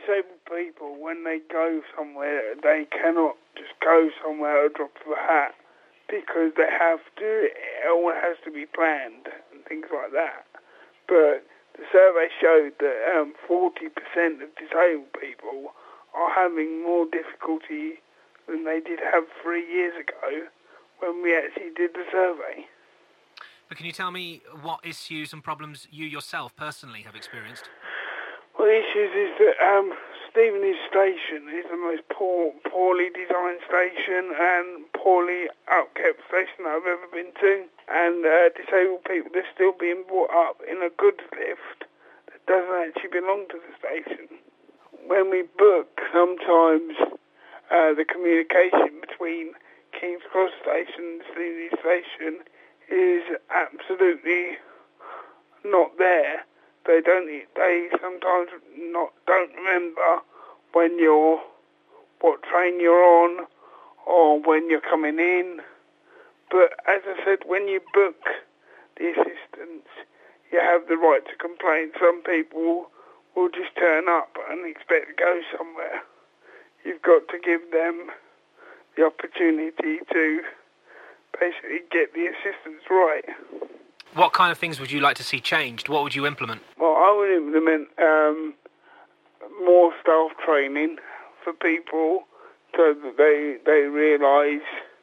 disabled people, when they go somewhere, they cannot just go somewhere at a drop of a hat because they have to, it all has to be planned and things like that. But the survey showed that 40% of disabled people are having more difficulty than they did have 3 years ago when we actually did the survey. But can you tell me what issues and problems you yourself personally have experienced? Well, the issue is that Stevenage Station is the most poorly designed station and poorly upkept station I've ever been to. And disabled people, they're still being brought up in a goods lift that doesn't actually belong to the station. When we book, sometimes the communication between King's Cross Station and Stevenage Station is absolutely not there. They sometimes don't remember what train you're on or when you're coming in. But as I said, when you book the assistance, you have the right to complain. Some people will just turn up and expect to go somewhere. You've got to give them the opportunity to basically get the assistance right. What kind of things would you like to see changed? What would you implement? Well, I would implement more staff training for people so that they realise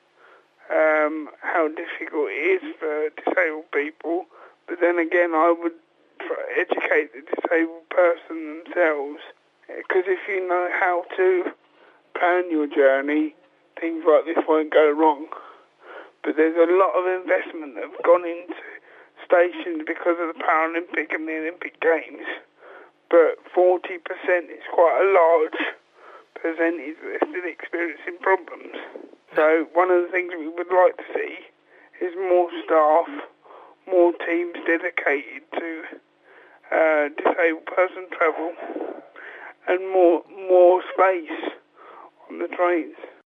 how difficult it is for disabled people. But then again, I would educate the disabled person themselves, because if you know how to plan your journey, things like this won't go wrong. But there's a lot of investment that have gone into stations because of the Paralympic and the Olympic Games, but 40% is quite a large percentage that are still experiencing problems. So one of the things we would like to see is more staff, more teams dedicated to disabled person travel, and more space on the trains.